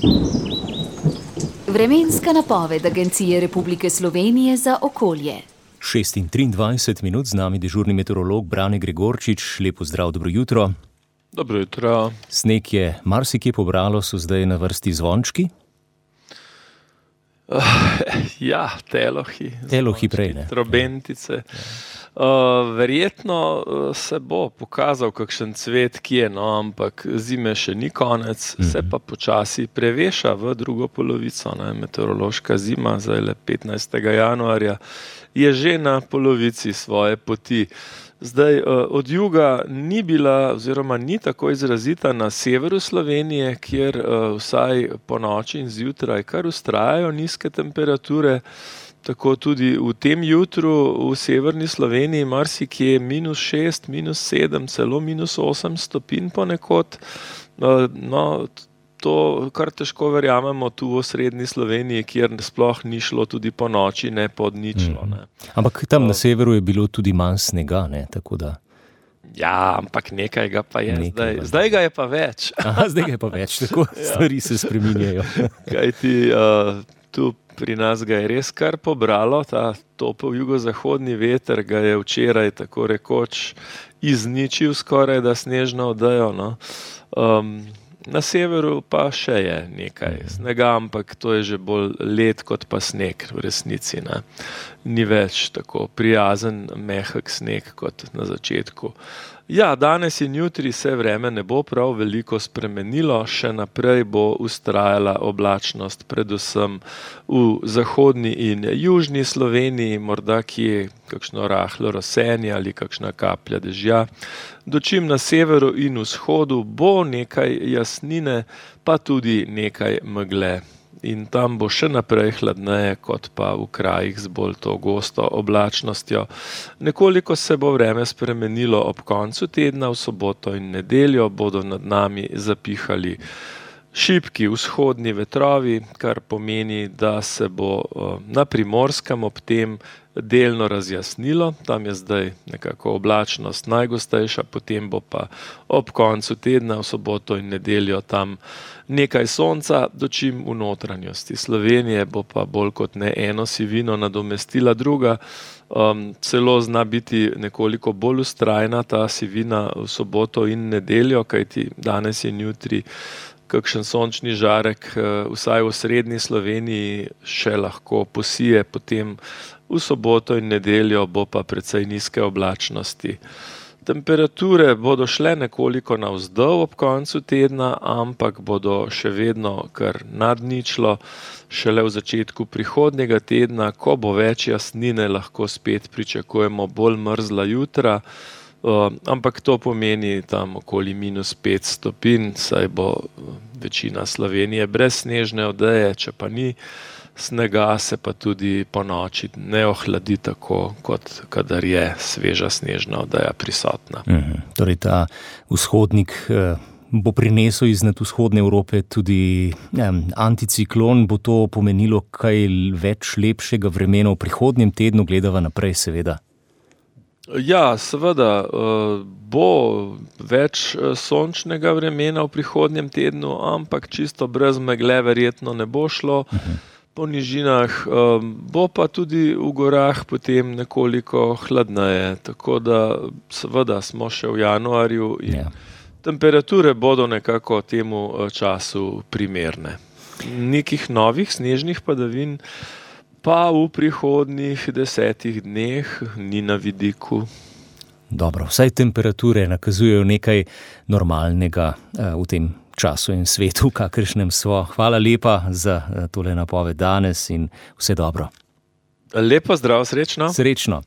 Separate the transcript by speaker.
Speaker 1: Vremenska napoved Agencije Republike Slovenije za okolje.
Speaker 2: 6:23 minut, z nami dežurni meteorolog Brane Gregorčič. Lepo zdrav, dobro jutro.
Speaker 3: Dobro jutro.
Speaker 2: Sneg je marsikje pobralo, so zdaj na vrsti zvončki?
Speaker 3: Ja, telohi.
Speaker 2: Telohi prej, ne?
Speaker 3: Trobentice. Verjetno se bo pokazal kakšen cvet, ki je, no, ampak zime še ni konec, se pa počasi preveša v drugo polovico, ne, meteorološka zima, zdaj le 15. januarja, je že na polovici svoje poti. Zdaj, od juga ni bila oziroma ni tako izrazita na severu Slovenije, kjer vsaj po noči in zjutraj kar vztrajajo nizke temperature, tako tudi v tem jutru v severni Sloveniji marsikje -6, -7, celo -8 stopinj ponekod. No, to kar težko verjamemo tu v osrednji Sloveniji, kjer sploh ni šlo tudi po noči, ne pod ničlo. Ne.
Speaker 2: Ampak tam na severu je bilo tudi manj snega, ne, tako da...
Speaker 3: Ja, ampak nekaj ga pa je zdaj ga je pa več.
Speaker 2: Aha, zdaj ga je pa več, tako stvari se spreminjajo.
Speaker 3: Kajti tu pri nas ga je res kar pobralo, ta topel jugozahodni veter ga je včeraj tako rekoč izničil skoraj da snežno odejo, no. Na severu pa še je nekaj snega, ampak to je že bolj led kot pa sneg v resnici, ne. Ni več tako prijazen, mehek sneg kot na začetku. Ja, danes in jutri se vreme ne bo prav veliko spremenilo, še naprej bo vztrajala oblačnost, predvsem v zahodni in južni Sloveniji, morda kje kakšno rahlo rosenje ali kakšna kaplja dežja. Dočim na severu in vzhodu bo nekaj jasnine, pa tudi nekaj megle. In tam bo še naprej hladneje, kot pa v krajih z bolj to gosto oblačnostjo. Nekoliko se bo vreme spremenilo ob koncu tedna, v soboto in nedeljo bodo nad nami zapihali šibki vzhodni vetrovi, kar pomeni, da se bo na Primorskem ob tem delno razjasnilo. Tam je zdaj nekako oblačnost najgostejša, potem bo pa ob koncu tedna, v soboto in nedeljo tam nekaj sonca, dočim v notranjosti Slovenije bo pa bolj kot ne eno sivino nadomestila druga. Celo zna biti nekoliko bolj vztrajna ta sivina v soboto in nedeljo, kajti danes in jutri kakšen sončni žarek vsaj v srednji Sloveniji še lahko posije, potem v soboto in nedeljo bo pa precej nizke oblačnosti. Temperature bodo šle nekoliko navzdol ob koncu tedna, ampak bodo še vedno kar nad ničlo. Šele v začetku prihodnjega tedna, ko bo več jasnine, lahko spet pričakujemo bolj mrzla jutra, ampak to pomeni tam okoli -5 stopinj, saj bo večina Slovenije brez snežne odeje, če pa ni snega, se pa tudi po noči ne ohladi tako, kot kadar je sveža snežna odeja prisotna.
Speaker 2: Torej ta vzhodnik bo prinesel iznad vzhodne Evrope tudi anticiklon, bo to pomenilo kaj več lepšega vremena v prihodnjem tednu, gledava naprej seveda.
Speaker 3: Ja, seveda bo več sončnega vremena v prihodnjem tednu, ampak čisto brez megle verjetno ne bo šlo. Po nižinah bo pa tudi v gorah potem nekoliko hladneje, tako da seveda smo še v januarju in temperature bodo nekako temu času primerne. Nekih novih snežnih padavin pa v prihodnjih 10 dneh ni na vidiku.
Speaker 2: Dobro, vsaj temperature nakazujejo nekaj normalnega v tem času in svetu, kakršnem smo. Hvala lepa za tole napoved danes in vse dobro.
Speaker 3: Lepo zdrav, srečno.
Speaker 2: Srečno.